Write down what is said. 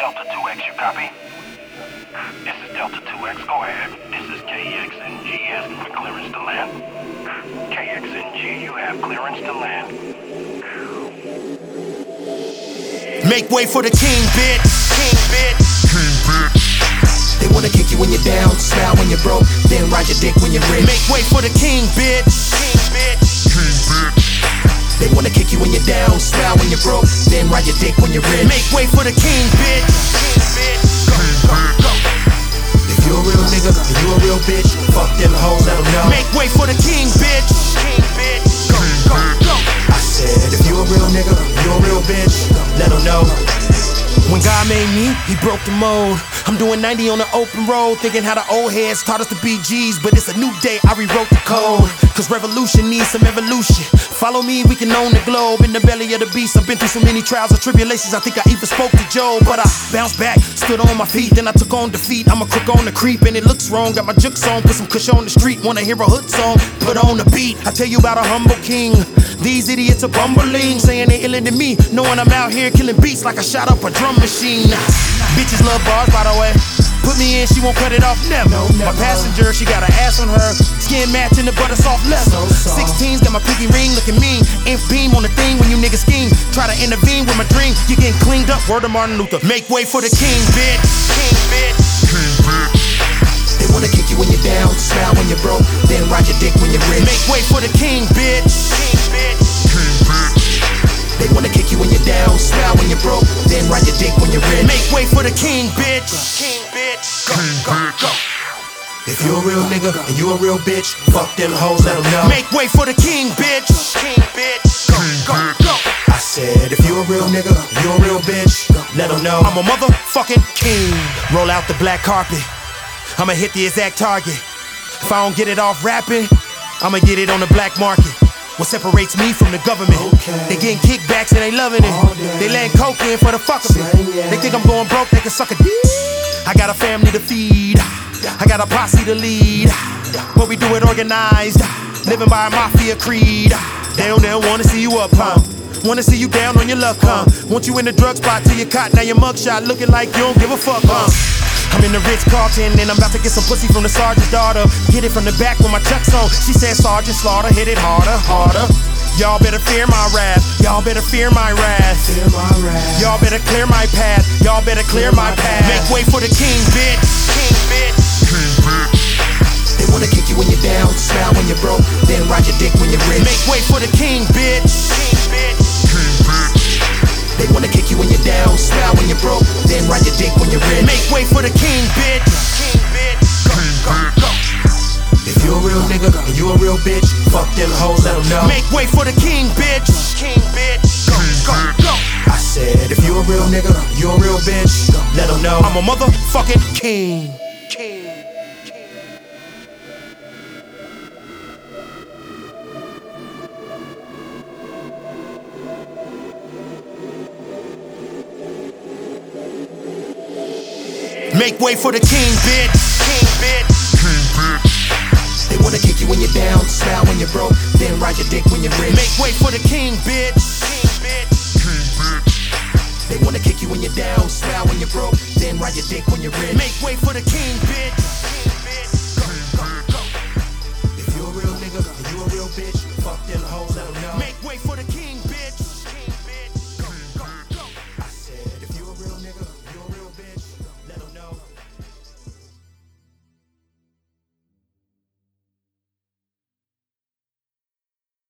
Delta 2X, you copy? This is Delta 2X, go ahead. This is KXNG asking for clearance to land. KXNG, you have clearance to land. Make way for the king, bitch. King, bitch. King, bitch. They wanna kick you when you're down, smile when you're broke, then ride your dick when you're rich. Make way for the king, bitch. King, bitch. King, bitch. They wanna kick you when you're down, smile when you're broke, then ride your dick when you're rich. Make way for the king, bitch. King, bitch. King, bitch. If you a real nigga and you a real bitch, fuck them hoes, let them know. Make way for the king, bitch. King, bitch. King, bitch. I said, if you a real nigga, you a real bitch, let them know. When God made me, he broke the mold. I'm doing 90 on the open road, thinking how the old heads taught us to be G's. But it's a new day, I rewrote the code. Cause revolution needs some evolution. Follow me, we can own the globe. In the belly of the beast, I've been through so many trials and tribulations. I think I even spoke to Job. But I bounced back, stood on my feet, then I took on defeat. I'm a crook on the creep, and it looks wrong. Got my jukes on, put some kush on the street. Wanna hear a hood song, put on the beat. I tell you about a humble king. These idiots are bumbling, saying they illin' than me, knowing I'm out here killing beats like I shot up a drum machine. Bitches love bars, by the way. Put me in, she won't cut it off, never. No, never. My passenger, she got an ass on her. Skin matching the butter soft leather. So soft. 16's got my pinky ring looking mean. Inf beam on the thing when you niggas scheme. Try to intervene with my dream, you getting cleaned up. Word of Martin Luther. Make way for the king, bitch. King, bitch. King, bitch. They wanna kick you when you're down, smile when you're broke, then ride your dick when you're rich. Make way for the king, bitch. King, bitch. King, bitch. They wanna kick you when you're down, smile when you're broke, then ride your dick when you're rich. Make way for the king, bitch. King, bitch. King, bitch. If you a real nigga and you a real bitch, fuck them hoes, let them know. Make way for the king, bitch. King, bitch. King, bitch. I said, if you a real nigga and you a real bitch, let them know. I'm a motherfucking king. Roll out the black carpet. I'ma hit the exact target. If I don't get it off rapping, I'ma get it on the black market. What separates me from the government? Okay. They getting kickbacks and they loving it. All day. They letting coke in for the fuck of it. Slang, yeah. They think I'm going broke, they can suck a dick. I got a family to feed. I got a posse to lead. But we do it organized. Living by a mafia creed. They don't wanna see you up, huh? Wanna see you down on your luck, huh? Want you in the drug spot till you caught. Now your mugshot looking like you don't give a fuck, huh? I'm in the Ritz-Carlton and I'm about to get some pussy from the sergeant's daughter. Hit it from the back with my chucks on. She said, Sergeant Slaughter, hit it harder, harder. Y'all better fear my wrath. Y'all better fear my wrath. Fear my wrath. Y'all better clear my path. Y'all better clear my path. Make way for the king, bitch. King, bitch. King, bitch. They wanna kick you when you're down, smile when you're broke, then ride your dick when you're rich. Make way for the king, bitch. King, bitch. King, bitch. They wanna kick you when you're down, smile when you're broke, then ride your dick when you're rich. Make way for the king, bitch. King, bitch. King, bitch. If you a real nigga and you a real bitch, fuck them hoes, let them know. Make way for the king, bitch. King, bitch. King, bitch. I said, if you a real nigga, you a real bitch, let them know. I'm a motherfucking king. King. Make way for the king, bitch. King, bitch. King, bitch. They wanna kick you when you're down, smile when you're broke, then ride your dick when you're rich. Make way for the king, bitch. King, bitch. King, bitch. They wanna kick you when you're down, smile when you're broke, then ride your dick when you're rich. Make way for the king, bitch.